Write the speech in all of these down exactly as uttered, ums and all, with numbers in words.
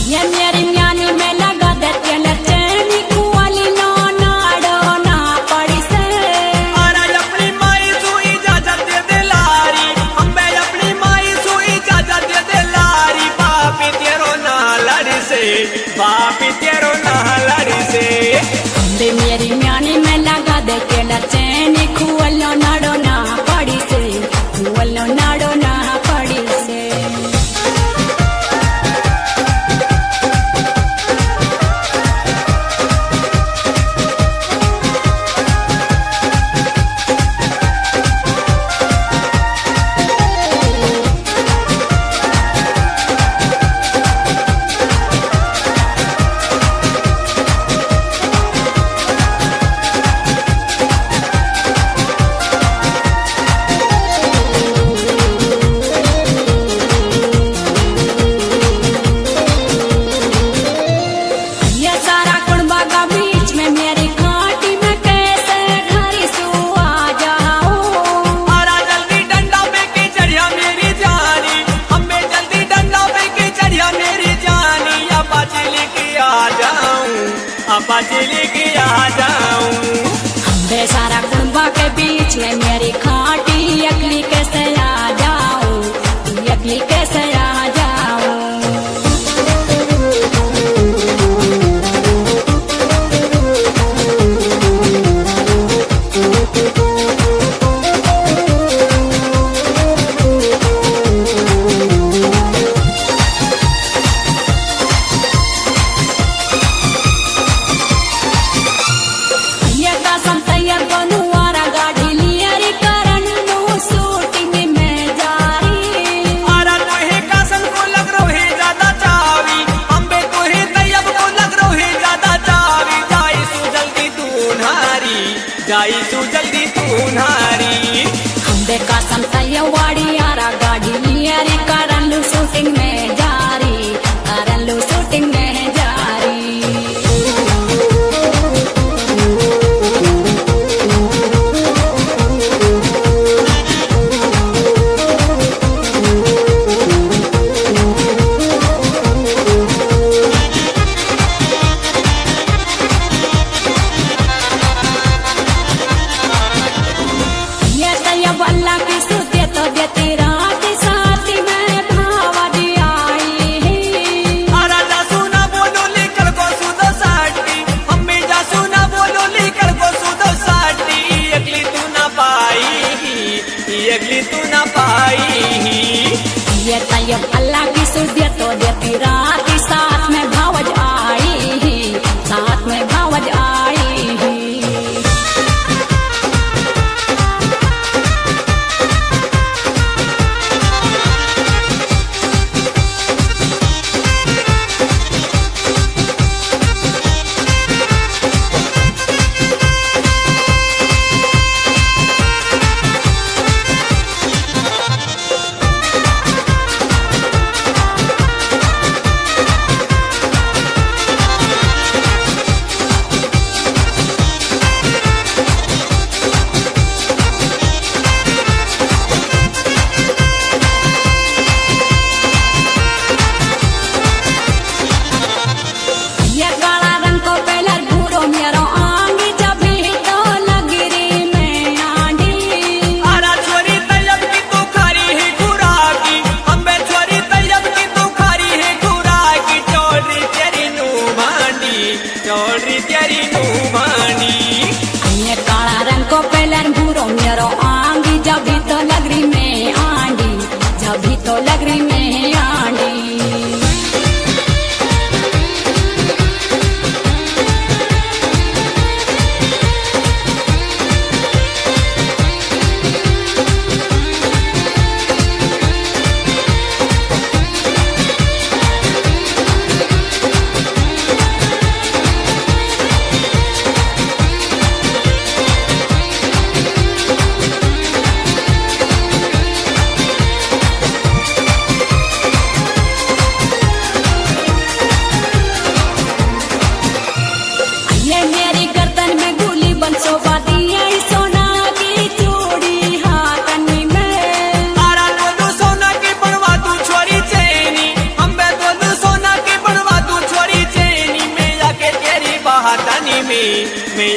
ये मेरी म्यानी में लगा दे तेल चैनी कुआली नो नाड़ो ना पड़ी से। और अपनी माई सु इजाजत दे दे लारी, हमें अपनी माई सु इजाजत दे दे लारी। पापी तेरो ना लड़ी से, पापी तेरो ना लड़ी से। बे मेरी म्यानी में लगा दे तेल चैनी कुआलो नाड़ो ना पड़ी से, कुआलो नाड़ो ना पड़ी से। बाजली की आ जाऊं बे सारा कुंबा के बीच में मेरी खाटी अकली कैसे आ जाऊं, अकली कैसे आ जाऊं।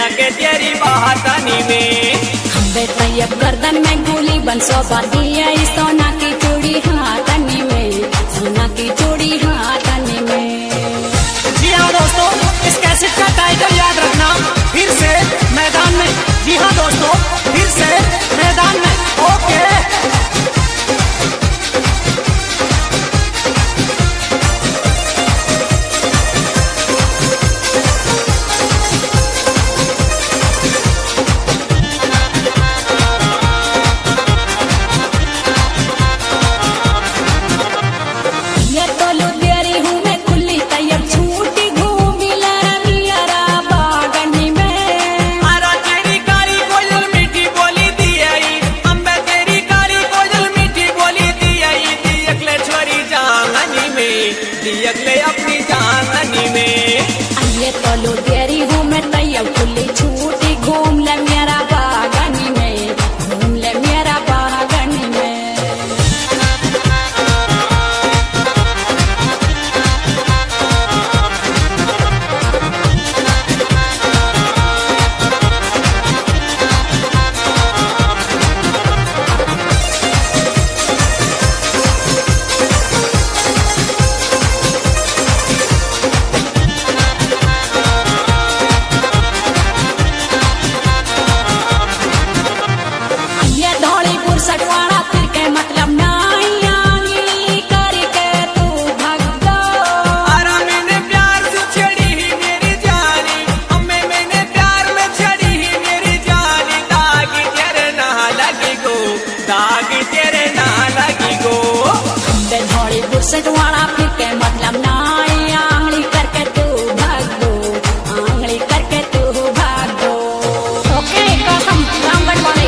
लगे तेरी बातनी में। अम्बे तैयब गर्दन में गोली बंसो बादिया सोना की चूड़ी हाथनी में, सोना की चूड़ी हाथनी में। जी हाँ दोस्तों, इस कैसेट का टाइटल याद रखना, फिर से मैदान में। जी हाँ दोस्तों, फिर से मैदान में। ओके अगले अपनी जांगनी में। ये तो लो तेरी हूँ मैं तैयब खुली छूटी घूम ले मेरा बागनी में, घूम ले मेरा बागनी में। सटवाड़ा फिर के मतलब ना आंगली करके तू भाग दो, आंगली करके तू भाग दो। ओके कसम रामगढ़ वाले।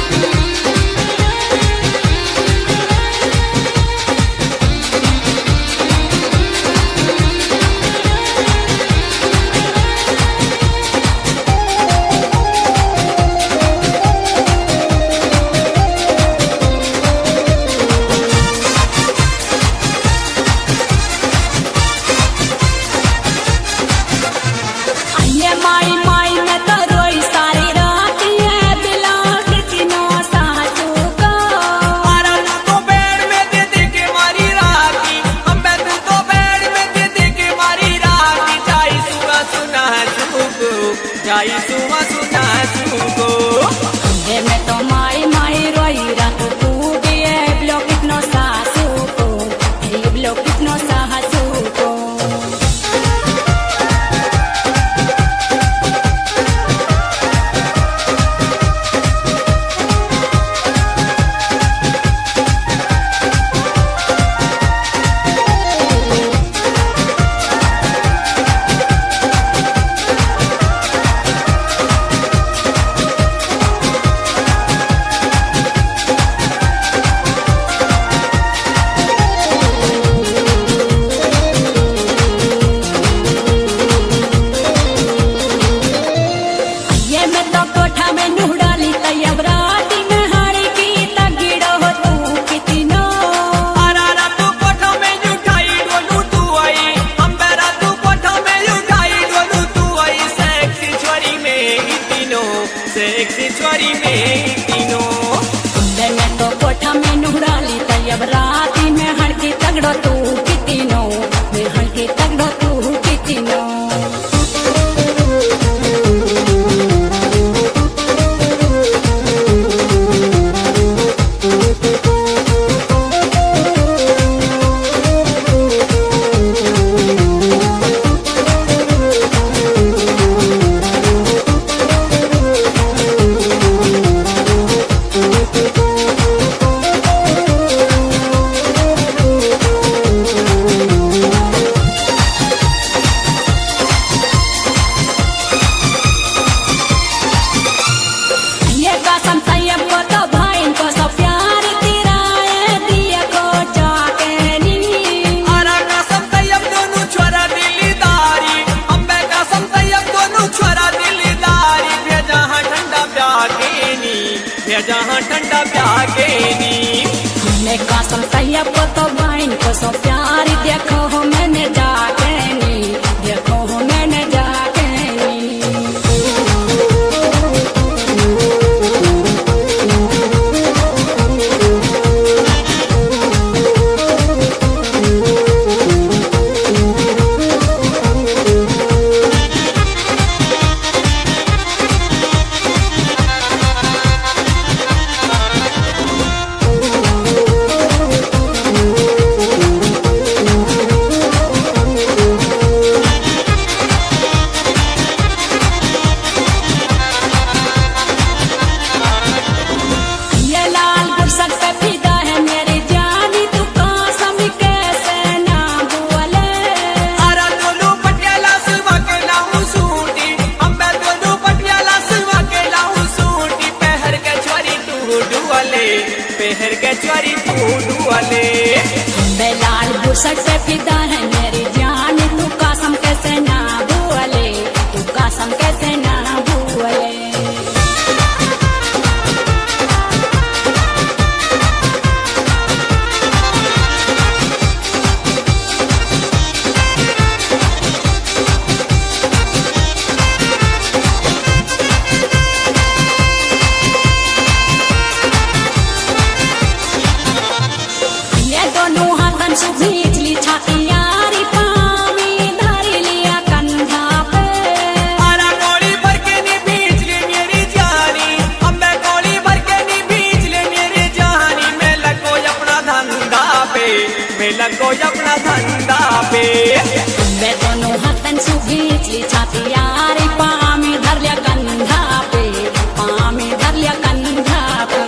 जाई सुमा सुना सुको ये मैं तो माई माई रोई रात तू भी है ब्लो कितनो सासू को, ये ब्लो कितनो सासू को। सेक्सी छोरी में तीनों मैं तो कोठा में नुहराली तैयब राती में हड़की तगड़ो तू कितनो, मैं हड़की तगड़ो तू कितनो। जहाँ ठंडा प्यागे नी मैं कसम तैयब को तो बाइन को सो प्यारी देखो हो मैंने जाके नी, देखो हो मैंने जाके नी। सट पे फिदा है मेरी जान, तू कसम कैसे ना भूले, तू कसम कैसे ना भूले। दोनों हाथन से भींच ली छाती यारी, पामी धर लिया कंधा पे। आरा गोली भर के नी भींच ले मेरी जानी, अम्बे गोली भर के नी भींच ले मेरी जानी। मैं लगो अपना धंधा पे, मैं लगो अपना धंधा पे। मैं दोनों हाथन से भींच ली छाती यारी, पामी धर लिया कंधा पे, पामी धर लिया कंधा पे।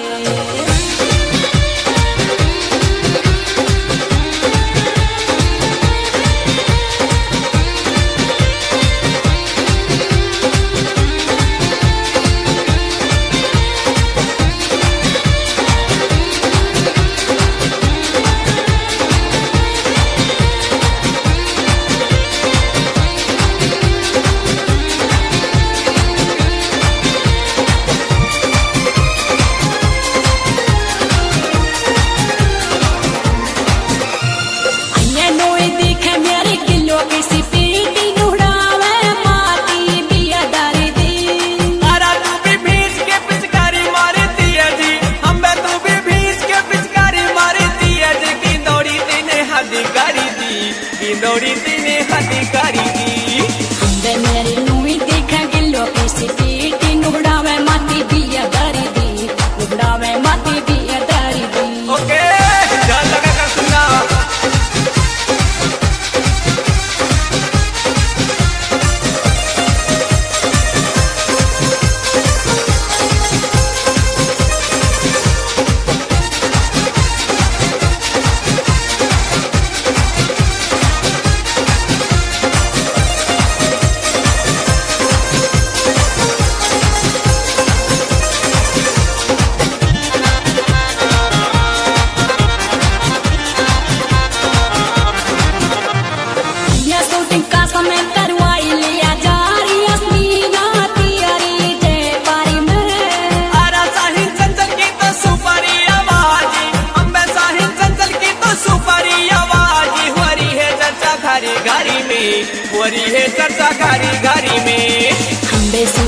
दौड़ी तीने हदी करी दी, बे मेरी नुई देखा गिल्लो किसी पीटी, नुबड़ावे माती बिया दरी दी, नुबड़ावे माती बिया दरी दी। ओके ध्यान लगा कर सुनना। घरी घरी में, वरी है चर्चा घरी घरी में। हम बेसी